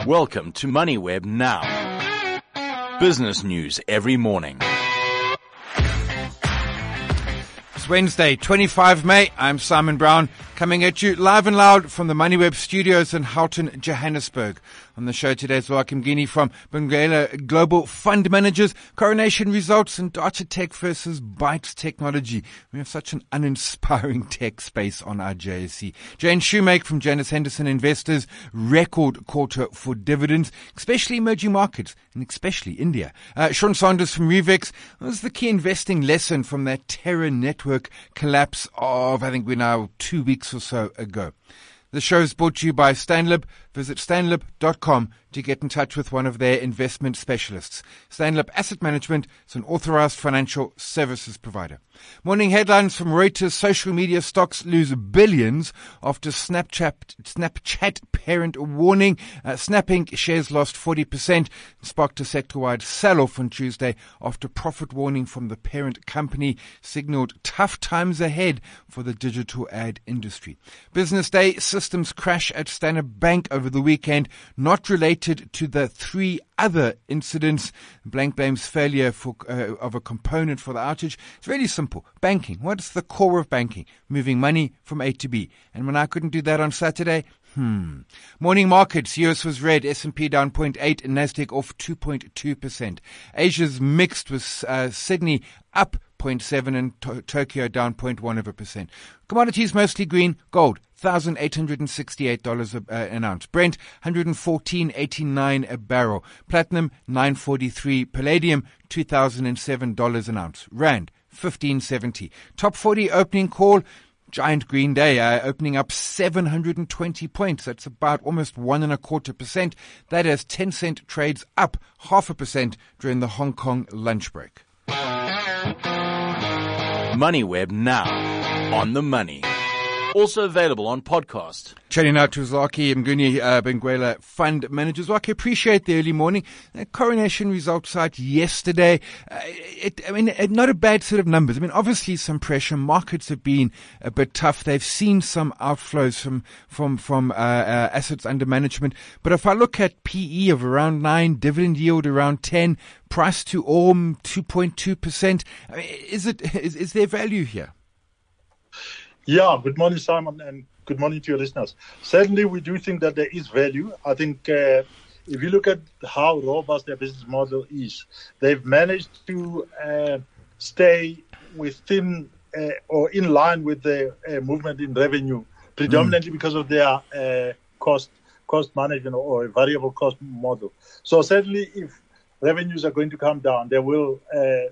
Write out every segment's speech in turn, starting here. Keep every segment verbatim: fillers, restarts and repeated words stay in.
Welcome to MoneyWeb Now. Business news every morning. It's Wednesday, the twenty-fifth of May. I'm Simon Brown, coming at you live and loud from the MoneyWeb studios in Houghton, Johannesburg. On the show today is Joachim Guinea from Benguela Global Fund Managers, Coronation Results, and Datatec versus Bytes Technology. We have such an uninspiring tech space on our J S E. Jane Shoemake from Janus Henderson Investors, record quarter for dividends, especially emerging markets, and especially India. Uh, Sean Saunders from Revex. What was the key investing lesson from that Terra network collapse of, I think we're now two weeks or so ago? The show is brought to you by Stanlib. Visit stanlib dot com to get in touch with one of their investment specialists. Stanlib Asset Management is an authorized financial services provider. Morning headlines from Reuters. Social media stocks lose billions after Snapchat, Snapchat parent warning. Uh, Snapping shares lost forty percent, sparked a sector-wide sell-off on Tuesday after profit warning from the parent company signaled tough times ahead for the digital ad industry. Business day systems crash at Standard Bank over the weekend, not related to the three other incidents. Blank blames failure for, uh, of a component for the outage. It's really simple. Banking. What's the core of banking? Moving money from A to B. And when I couldn't do that on Saturday, Hmm. Morning markets. U S was red. S and P down zero point eight and Nasdaq off two point two percent. Asia's mixed with uh, Sydney up zero point seven and to- Tokyo down zero point one of a percent. Commodities mostly green. Gold, one thousand eight hundred sixty-eight dollars a, uh, an ounce. Brent, one hundred fourteen eighty-nine a barrel. Platinum, nine forty-three. Palladium, two thousand seven dollars an ounce. Rand, fifteen seventy. Top forty opening call. Giant green day, uh, opening up seven hundred twenty points. That's about almost one and a quarter percent. That is ten cent trades up half a percent during the Hong Kong lunch break. MoneyWeb Now. On the money. Also available on podcast. Chatting out to Zaki Mguni, uh, Benguela Fund Managers. Zaki, appreciate the early morning. Uh, coronation results out yesterday. Uh, it, I mean, it, not a bad set of numbers. I mean, obviously some pressure. Markets have been a bit tough. They've seen some outflows from, from, from, uh, uh, assets under management. But if I look at P E of around nine, dividend yield around ten, price to O M two point two percent, I mean, is it, is, is there value here? Yeah, good morning, Simon, and good morning to your listeners. Certainly, we do think that there is value. I think uh, if you look at how robust their business model is, they've managed to uh, stay within uh, or in line with the uh, movement in revenue, predominantly mm. because of their uh, cost cost management or a variable cost model. So certainly, if revenues are going to come down, they will uh,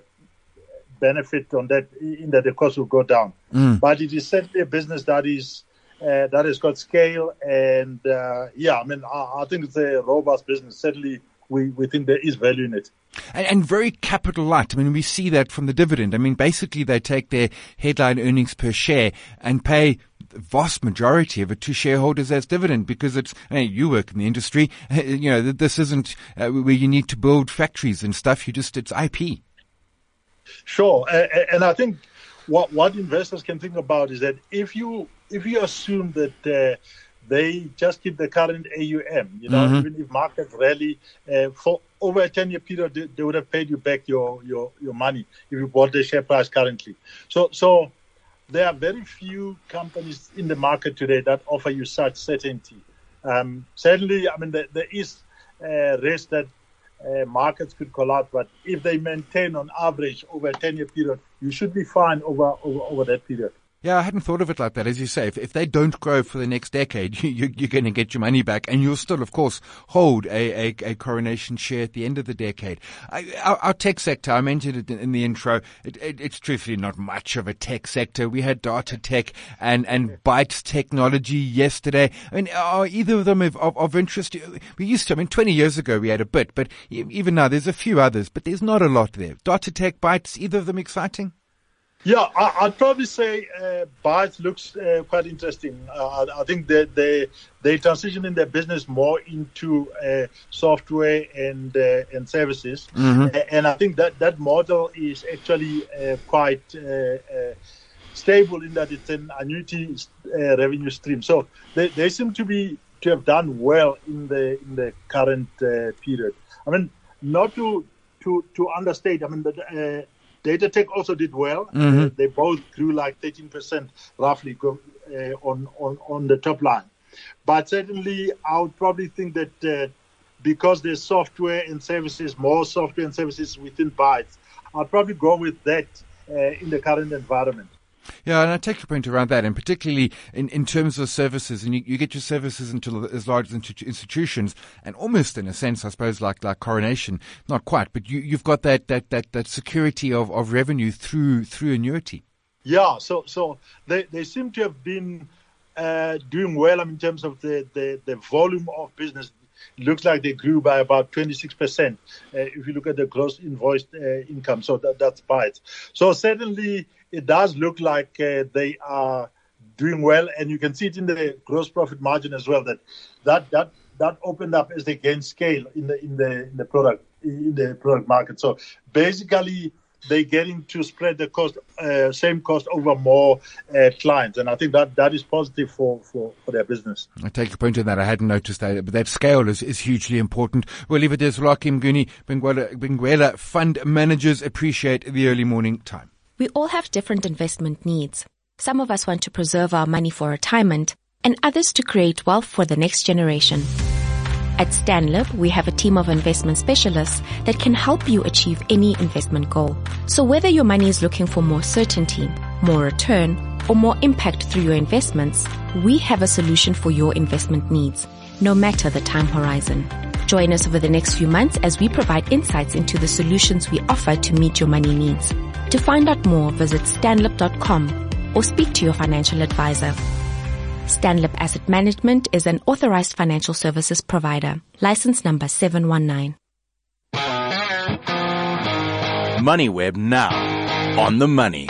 benefit on that, in that the cost will go down. Mm. But it is certainly a business that is uh, that has got scale, and uh, yeah, I mean, I, I think it's a robust business. Certainly, we, we think there is value in it. And, and very capital light. I mean, we see that from the dividend. I mean, basically, they take their headline earnings per share and pay the vast majority of it to shareholders as dividend, because it's, hey, you work in the industry, you know, this isn't uh, where you need to build factories and stuff. You just, it's I P. Sure, uh, and I think what what investors can think about is that if you if you assume that uh, they just keep the current A U M, you know, mm-hmm. even if markets rally uh, for over a ten-year period, they, they would have paid you back your, your, your money if you bought the share price currently. So so there are very few companies in the market today that offer you such certainty. Um, certainly, I mean, there, there is a risk that Uh, markets could collapse, but if they maintain on average over a ten-year period, you should be fine over, over, over that period. Yeah, I hadn't thought of it like that. As you say, if, if they don't grow for the next decade, you, you, you're going to get your money back, and you'll still, of course, hold a, a, a Coronation share at the end of the decade. I, our, our tech sector, I mentioned it in, in the intro, it, it, it's truthfully not much of a tech sector. We had Datatec and, and Bytes Technology yesterday. I mean, are either of them of, of, of interest? We used to, I mean, twenty years ago we had a bit, but even now there's a few others, but there's not a lot there. Datatec, Bytes, either of them exciting? Yeah, I, I'd probably say uh, Bytes looks uh, quite interesting. Uh, I think that they they transition in their business more into uh, software and uh, and services, mm-hmm. and I think that that model is actually uh, quite uh, uh, stable in that it's an annuity uh, revenue stream. So they, they seem to be to have done well in the in the current uh, period. I mean, not to to to understate. I mean, the uh, DataTech also did well. Mm-hmm. Uh, they both grew like thirteen percent roughly go, uh, on on on the top line. But certainly, I would probably think that uh, because there's software and services, more software and services within Bytes, I'd probably go with that uh, in the current environment. Yeah, and I take your point around that, and particularly in, in terms of services, and you, you get your services into as large as institutions, and almost in a sense, I suppose, like like Coronation, not quite, but you, you've got that that that, that security of, of revenue through through annuity. Yeah, so so they, they seem to have been uh, doing well. I mean, in terms of the, the, the volume of business. It looks like they grew by about twenty-six percent uh, if you look at the gross invoiced uh, income. So that, that's Bytes. So certainly it does look like uh, they are doing well, and you can see it in the gross profit margin as well. That that that that opened up as they gain scale in the in the in the product in the product market. So basically, they're getting to spread the cost, uh, same cost over more uh, clients. And I think that, that is positive for, for, for their business. I take your point on that. I hadn't noticed that, but that scale is, is hugely important. We'll leave it there. Rakim Guni, Benguela Fund Managers, appreciate the early morning time. We all have different investment needs. Some of us want to preserve our money for retirement, and others to create wealth for the next generation. At Stanlib, we have a team of investment specialists that can help you achieve any investment goal. So whether your money is looking for more certainty, more return, or more impact through your investments, we have a solution for your investment needs, no matter the time horizon. Join us over the next few months as we provide insights into the solutions we offer to meet your money needs. To find out more, visit stanlib dot com or speak to your financial advisor. Stanlib Asset Management is an authorized financial services provider. License number seven one nine. MoneyWeb now. On the money.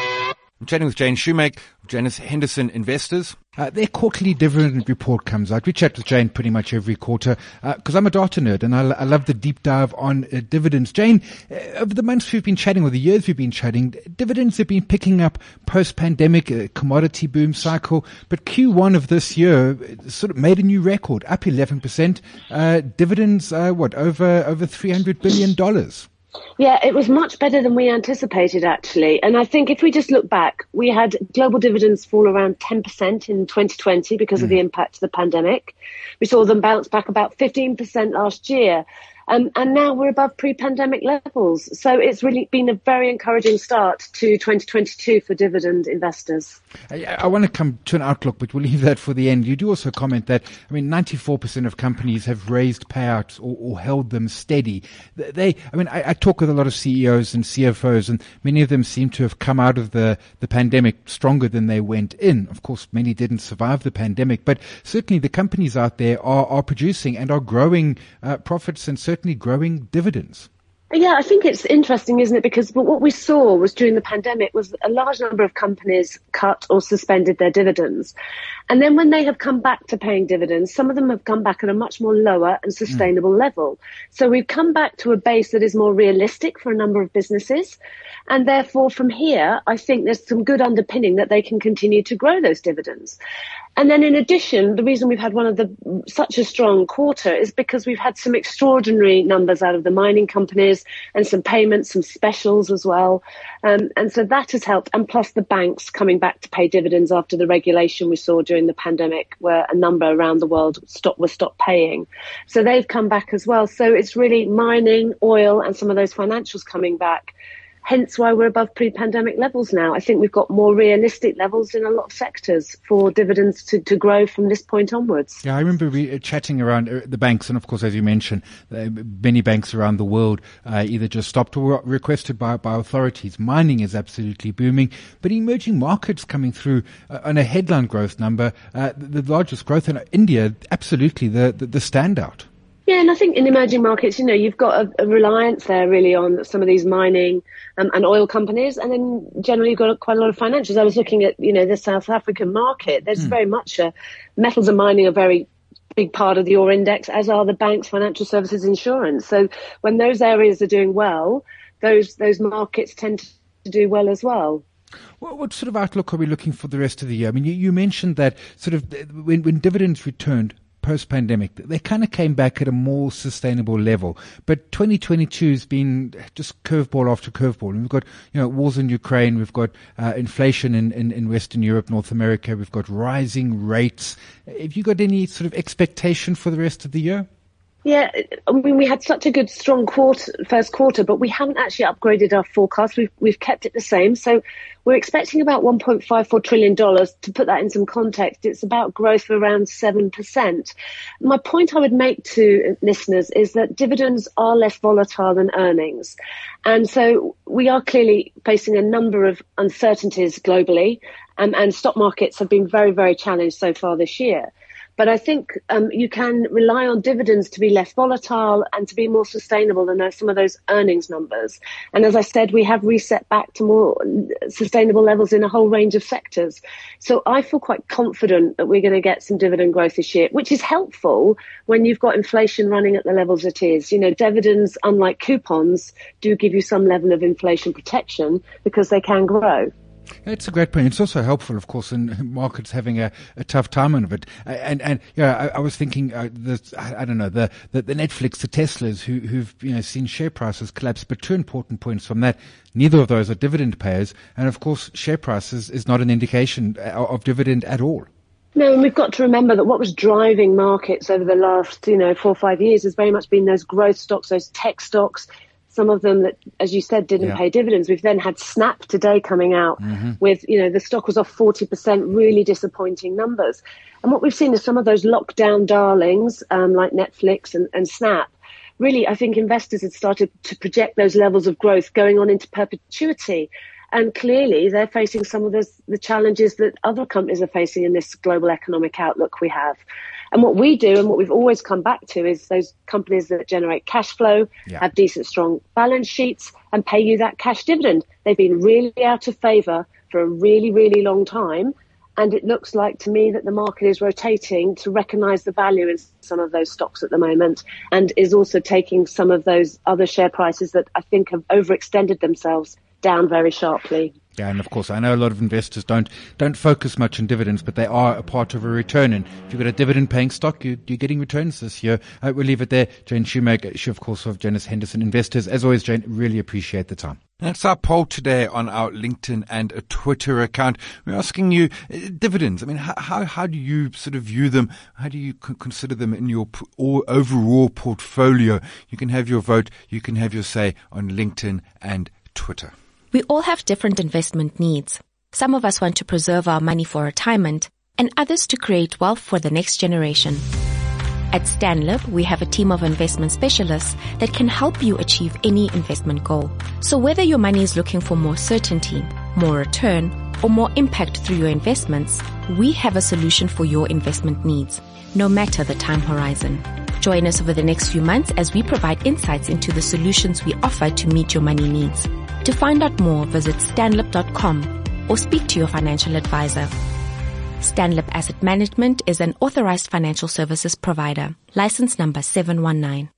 I'm chatting with Jane Shoemake of Janus Henderson Investors. Uh, their quarterly dividend report comes out. We chat with Jane pretty much every quarter because uh, I'm a data nerd and I, I love the deep dive on uh, dividends. Jane, uh, over the months we've been chatting, or the years we've been chatting, dividends have been picking up post-pandemic, uh, commodity boom cycle. But Q one of this year uh, sort of made a new record, up eleven percent. Uh, dividends, uh, what, over over three hundred billion dollars. Yeah, it was much better than we anticipated, actually. And I think if we just look back, we had global dividends fall around ten percent in twenty twenty because mm. of the impact of the pandemic. We saw them bounce back about fifteen percent last year. Um, and now we're above pre-pandemic levels. So it's really been a very encouraging start to twenty twenty-two for dividend investors. I, I want to come to an outlook, but we'll leave that for the end. You do also comment that, I mean, ninety-four percent of companies have raised payouts or, or held them steady. They, I mean, I, I talk with a lot of C E Os and C F Os, and many of them seem to have come out of the, the pandemic stronger than they went in. Of course, many didn't survive the pandemic, but certainly the companies out there are, are producing and are growing uh, profits and certainly growing dividends. Yeah, I think it's interesting, isn't it? Because what we saw was during the pandemic was a large number of companies cut or suspended their dividends. And then when they have come back to paying dividends, some of them have come back at a much more lower and sustainable mm. level. So we've come back to a base that is more realistic for a number of businesses. And therefore, from here, I think there's some good underpinning that they can continue to grow those dividends. And then in addition, the reason we've had one of the such a strong quarter is because we've had some extraordinary numbers out of the mining companies and some payments, some specials as well. Um, and so that has helped. And plus the banks coming back to pay dividends after the regulation we saw during the pandemic, where a number around the world stop, were stopped paying. So they've come back as well. So it's really mining, oil, and some of those financials coming back. Hence why we're above pre-pandemic levels now. I think we've got more realistic levels in a lot of sectors for dividends to, to grow from this point onwards. Yeah, I remember we chatting around the banks, and of course, as you mentioned, uh, many banks around the world uh, either just stopped or requested by, by authorities. Mining is absolutely booming, but emerging markets coming through uh, on a headline growth number, uh, the, the largest growth in India, absolutely the, the, the standout. Yeah, and I think in emerging markets, you know, you've got a, a reliance there really on some of these mining um, and oil companies, and then generally you've got quite a lot of financials. I was looking at, you know, the South African market. There's mm. very much a, metals and mining are very big part of the O R index, as are the banks, financial services, insurance. So when those areas are doing well, those those markets tend to do well as well. What, what sort of outlook are we looking for the rest of the year? I mean, you, you mentioned that sort of when, when dividends returned post-pandemic, they kind of came back at a more sustainable level. But twenty twenty-two has been just curveball after curveball. And we've got, you know, wars in Ukraine. We've got uh, inflation in, in, in Western Europe, North America. We've got rising rates. Have you got any sort of expectation for the rest of the year? Yeah, I mean, we had such a good, strong quarter, first quarter, but we haven't actually upgraded our forecast. We've we've kept it the same. So we're expecting about one point five four trillion dollars. To put that in some context, it's about growth of around seven percent. My point I would make to listeners is that dividends are less volatile than earnings. And so we are clearly facing a number of uncertainties globally, um, and stock markets have been very, very challenged so far this year. But I think um, you can rely on dividends to be less volatile and to be more sustainable than some of those earnings numbers. And as I said, we have reset back to more sustainable levels in a whole range of sectors. So I feel quite confident that we're going to get some dividend growth this year, which is helpful when you've got inflation running at the levels it is. You know, dividends, unlike coupons, do give you some level of inflation protection because they can grow. It's a great point. It's also helpful, of course, in markets having a, a tough time of it. And, and, yeah, I, I was thinking, uh, this, I, I don't know, the, the, the Netflix, the Teslas who, who've, you know, seen share prices collapse. But two important points from that. Neither of those are dividend payers. And of course, share prices is not an indication of dividend at all. No, and we've got to remember that what was driving markets over the last, you know, four or five years has very much been those growth stocks, those tech stocks. Some of them that, as you said, didn't yeah. pay dividends. We've then had Snap today coming out mm-hmm. with, you know, the stock was off forty percent, really disappointing numbers. And what we've seen is some of those lockdown darlings, um, like Netflix and, and Snap. Really, I think investors had started to project those levels of growth going on into perpetuity. And clearly, they're facing some of the, the challenges that other companies are facing in this global economic outlook we have. And what we do and what we've always come back to is those companies that generate cash flow, yeah. have decent, strong balance sheets and pay you that cash dividend. They've been really out of favour for a really, really long time. And it looks like to me that the market is rotating to recognise the value in some of those stocks at the moment and is also taking some of those other share prices that I think have overextended themselves down very sharply. Yeah, and of course, I know a lot of investors don't don't focus much on dividends, but they are a part of a return. And if you've got a dividend-paying stock, you, you're getting returns this year. Uh, we'll leave it there. Jane Shoemaker, she, of course, of Janus Henderson Investors. As always, Jane, really appreciate the time. That's our poll today on our LinkedIn and a Twitter account. We're asking you uh, dividends. I mean, how, how how do you sort of view them? How do you c- consider them in your p- overall portfolio? You can have your vote. You can have your say on LinkedIn and Twitter. We all have different investment needs. Some of us want to preserve our money for retirement, and others to create wealth for the next generation. At Stanlib, we have a team of investment specialists that can help you achieve any investment goal. So whether your money is looking for more certainty, more return, or more impact through your investments, we have a solution for your investment needs, no matter the time horizon. Join us over the next few months as we provide insights into the solutions we offer to meet your money needs. To find out more, visit stanlib dot com or speak to your financial advisor. Stanlib Asset Management is an authorized financial services provider. License number seven one nine.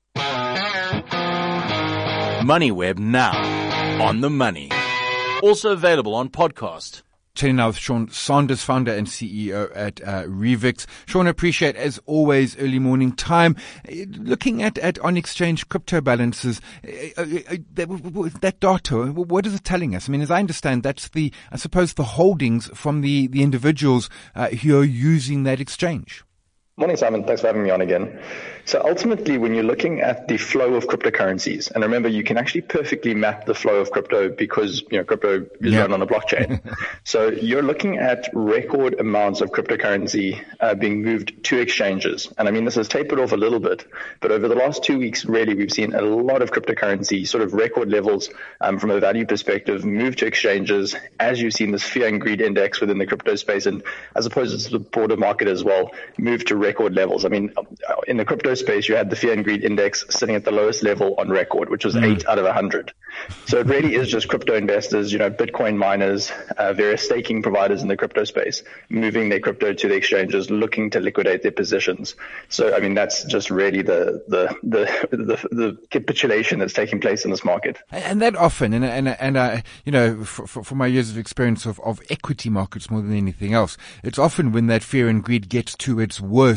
MoneyWeb now. On the money. Also available on podcast. Chatting now with Sean Sanders, founder and C E O at uh, Revix. Sean, appreciate, as always, early morning time. Looking at, at on-exchange crypto balances, uh, uh, that, that data, what is it telling us? I mean, as I understand, that's the, I suppose, the holdings from the, the individuals uh, who are using that exchange. Morning, Simon. Thanks for having me on again. So ultimately, when you're looking at the flow of cryptocurrencies, and remember, you can actually perfectly map the flow of crypto because, you know, crypto is yeah. run on a blockchain. So you're looking at record amounts of cryptocurrency uh, being moved to exchanges. And I mean, this has tapered off a little bit, but over the last two weeks, really, we've seen a lot of cryptocurrency, sort of record levels um, from a value perspective, move to exchanges, as you've seen this fear and greed index within the crypto space, and as opposed to the broader market as well, move to record levels. I mean, in the crypto space, you had the fear and greed index sitting at the lowest level on record, which was mm. eight out of a hundred. So it really is just crypto investors, you know, Bitcoin miners, uh, various staking providers in the crypto space, moving their crypto to the exchanges, looking to liquidate their positions. So, I mean, that's just really the the the the, the capitulation that's taking place in this market. And that often, and and and uh, you know, for, for, for my years of experience of, of equity markets more than anything else, it's often when that fear and greed gets to its worst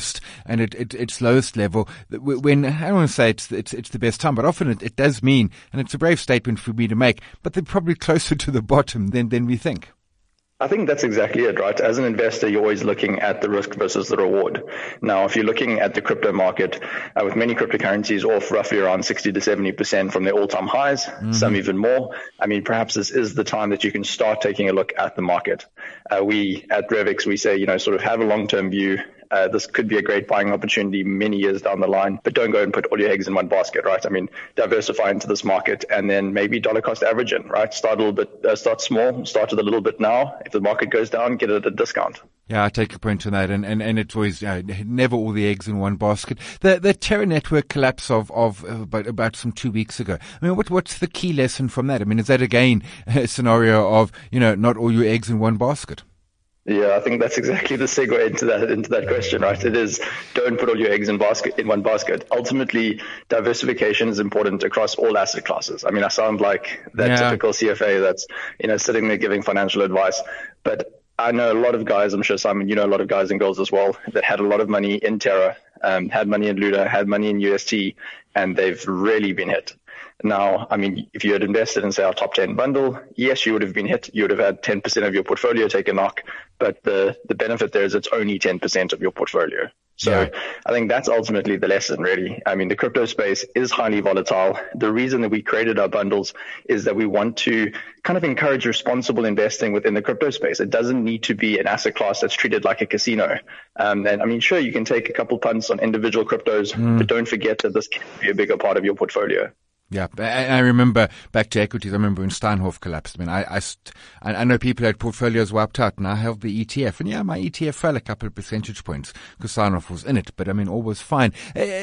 lowest and at, at its lowest level, when, I don't want to say it's, it's, it's the best time, but often it, it does mean, and it's a brave statement for me to make, but they're probably closer to the bottom than, than we think. I think that's exactly it, right? As an investor, you're always looking at the risk versus the reward. Now, if you're looking at the crypto market, uh, with many cryptocurrencies off roughly around sixty to seventy percent from their all-time highs, mm-hmm. some even more, I mean, perhaps this is the time that you can start taking a look at the market. Uh, we at Revix, we say, you know, sort of have a long-term view. Uh, this could be a great buying opportunity many years down the line, but don't go and put all your eggs in one basket, right? I mean, diversify into this market and then maybe dollar cost average in, right? Start a little bit, uh, start small, start with a little bit now. If the market goes down, get it at a discount. Yeah, I take your point on that, and, and, and it's always, you know, never all the eggs in one basket. The the Terra network collapse of, of about, about some two weeks ago. I mean, what what's the key lesson from that? I mean, is that again a scenario of, you know, not all your eggs in one basket? Yeah, I think that's exactly the segue into that into that question, right? It is, don't put all your eggs in basket in one basket. Ultimately, diversification is important across all asset classes. I mean, I sound like that yeah. typical C F A that's, you know, sitting there giving financial advice, but I know a lot of guys, I'm sure Simon, you know, a lot of guys and girls as well, that had a lot of money in Terra, um, had money in Luna, had money in U S T, and they've really been hit. Now, I mean, if you had invested in, say, our top ten bundle, yes, you would have been hit. You would have had ten percent of your portfolio take a knock, but the, the benefit there is it's only ten percent of your portfolio. So yeah. I think that's ultimately the lesson, really. I mean, the crypto space is highly volatile. The reason that we created our bundles is that we want to kind of encourage responsible investing within the crypto space. It doesn't need to be an asset class that's treated like a casino. Um, and I mean, sure, you can take a couple punts on individual cryptos, mm. but don't forget that this can be a bigger part of your portfolio. Yeah, I remember back to equities. I remember when Steinhoff collapsed. I mean, I, I, I know people had portfolios wiped out, and I held the E T F, and yeah, my E T F fell a couple of percentage points because Steinhoff was in it. But I mean, all was fine.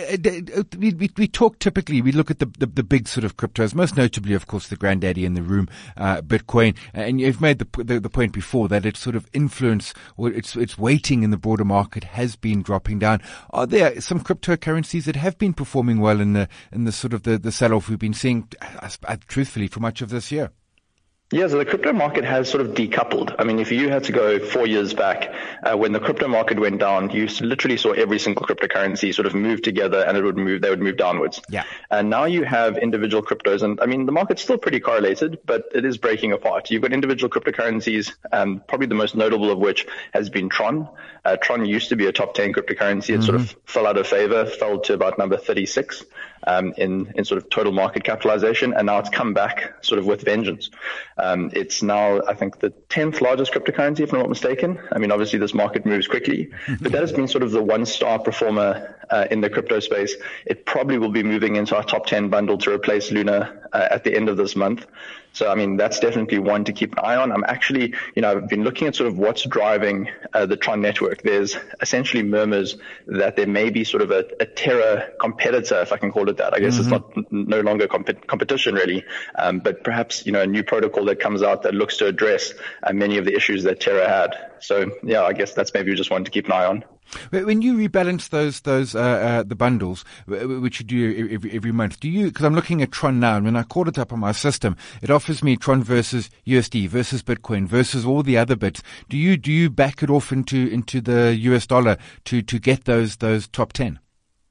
We, we, we talk typically, we look at the, the the big sort of cryptos, most notably, of course, the granddaddy in the room, uh, Bitcoin. And you've made the, the the point before that its sort of influence or its its weighting in the broader market has been dropping down. Are there some cryptocurrencies that have been performing well in the in the sort of the, the sell-off we've been seeing, uh, truthfully, for much of this year? Yeah, so the crypto market has sort of decoupled. I mean, if you had to go four years back, uh, when the crypto market went down, you literally saw every single cryptocurrency sort of move together and it would move, they would move downwards. Yeah. And now you have individual cryptos, and I mean, the market's still pretty correlated, but it is breaking apart. You've got individual cryptocurrencies, um, probably the most notable of which has been Tron. Uh, Tron used to be a top ten cryptocurrency. It mm-hmm. sort of fell out of favor, fell to about number thirty-six. Um, in, in sort of total market capitalization, and now it's come back sort of with vengeance. Um, it's now, I think, the tenth largest cryptocurrency, if I'm not mistaken. I mean, obviously this market moves quickly, but that has been sort of the one star performer uh, in the crypto space. It probably will be moving into our top ten bundle to replace Luna uh, at the end of this month. So, I mean, that's definitely one to keep an eye on. I'm actually, you know, I've been looking at sort of what's driving uh, the Tron network. There's essentially murmurs that there may be sort of a, a Terra competitor, if I can call it that. I guess mm-hmm. it's not no longer comp- competition really, um, but perhaps, you know, a new protocol that comes out that looks to address uh, many of the issues that Terra had. So, yeah, I guess that's maybe just one to keep an eye on. When you rebalance those, those, uh, uh, the bundles, which you do every, every month, do you, because I'm looking at Tron now, and when I called it up on my system, it offers me Tron versus U S D versus Bitcoin versus all the other bits. Do you, do you back it off into, into the U S dollar to, to get those, those top ten?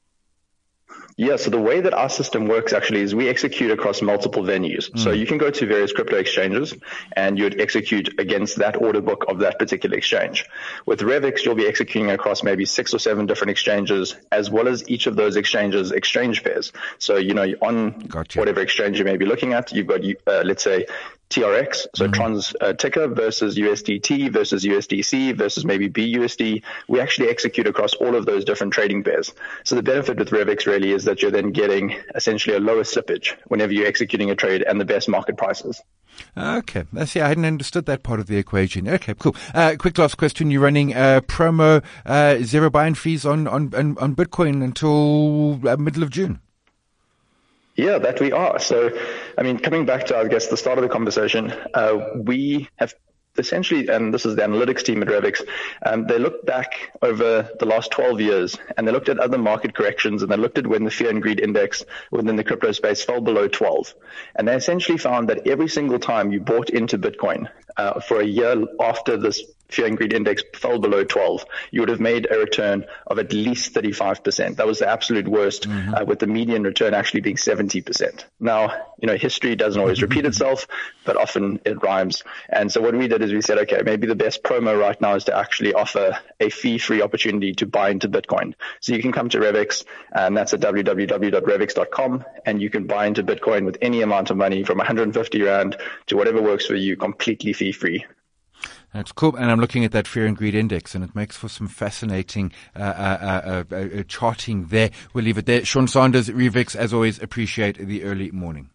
Yeah, so the way that our system works actually is we execute across multiple venues. Mm. So you can go to various crypto exchanges and you'd execute against that order book of that particular exchange. With Revix, you'll be executing across maybe six or seven different exchanges, as well as each of those exchanges' exchange pairs. So, you know, on gotcha. Whatever exchange you may be looking at, you've got, uh, let's say, T R X, so mm-hmm. Tron's uh, ticker versus U S D T versus U S D C versus maybe B U S D. We actually execute across all of those different trading pairs. So the benefit with Revix really is that you're then getting essentially a lower slippage whenever you're executing a trade and the best market prices. Okay. That's, yeah, I hadn't understood that part of the equation. Okay, cool. Uh, quick last question. You're running uh, promo uh, zero buy-in fees on, on, on, on Bitcoin until uh, middle of June. Yeah, that we are. So, I mean, coming back to, I guess, the start of the conversation, uh, we have essentially, and this is the analytics team at Revix, um, they looked back over the last twelve years and they looked at other market corrections and they looked at when the fear and greed index within the crypto space fell below twelve. And they essentially found that every single time you bought into Bitcoin uh, for a year after this fear and greed index fell below twelve, you would have made a return of at least thirty-five percent. That was the absolute worst, mm-hmm. uh, with the median return actually being seventy percent. Now, you know, history doesn't always repeat itself, but often it rhymes. And so what we did is we said, okay, maybe the best promo right now is to actually offer a fee-free opportunity to buy into Bitcoin. So you can come to Revix, and that's at w w w dot revix dot com, and you can buy into Bitcoin with any amount of money from one hundred fifty rand to whatever works for you, completely fee-free. That's cool. And I'm looking at that fear and greed index, and it makes for some fascinating uh, uh, uh, uh, charting there. We'll leave it there. Sean Sanders, Revix, as always, appreciate the early morning.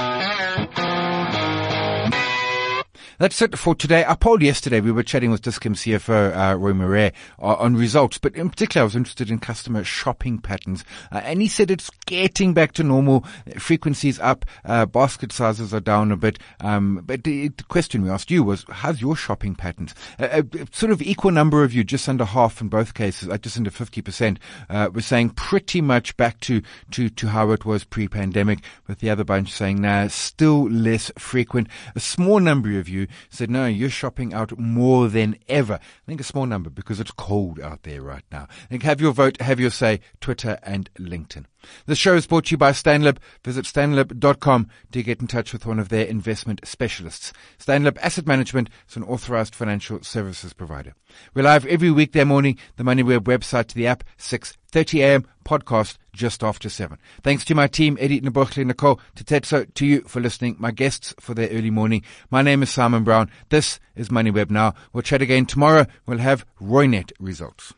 That's it for today. I polled yesterday. We were chatting with Dis-Chem C F O uh, Roy Marais uh, on results, but in particular I was interested in customer shopping patterns. Uh, and he said it's getting back to normal. Frequency's up. Uh, basket sizes are down a bit. Um, but the, the question we asked you was, how's your shopping patterns? Uh, a, a sort of equal number of you, just under half in both cases, uh, just under fifty percent, uh, were saying pretty much back to, to, to how it was pre-pandemic, with the other bunch saying, nah, still less frequent. A small number of you said, no, you're shopping out more than ever. I think a small number because it's cold out there right now. I think have your vote, have your say, Twitter and LinkedIn. This show is brought to you by Stanlib. Visit stanlib dot com to get in touch with one of their investment specialists. Stanlib Asset Management is an authorized financial services provider. We're live every weekday morning, the MoneyWeb website to the app, six thirty a.m., podcast just after seven. Thanks to my team, Eddie, Nabuchle, Nicole, Tetetso, to you for listening, my guests for their early morning. My name is Simon Brown. This is MoneyWeb Now. We'll chat again tomorrow. We'll have Roynet results.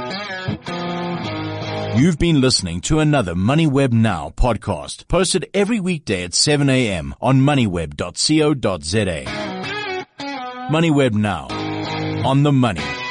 You've been listening to another MoneyWeb Now podcast, posted every weekday at seven a.m. on moneyweb dot co dot za. MoneyWeb Now, on the money.